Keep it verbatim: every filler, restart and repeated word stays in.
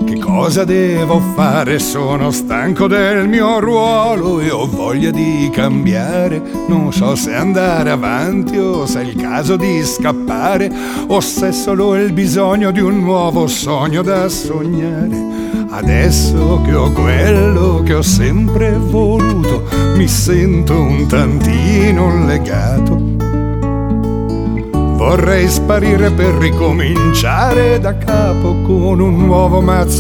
Che cosa devo fare? Sono stanco del mio ruolo e ho voglia di cambiare. Non so se andare avanti o se è il caso di scappare, o se è solo il bisogno di un nuovo sogno da sognare. Adesso che ho quello che ho sempre voluto, mi sento un tantino legato. Vorrei sparire per ricominciare da capo con un nuovo mazzo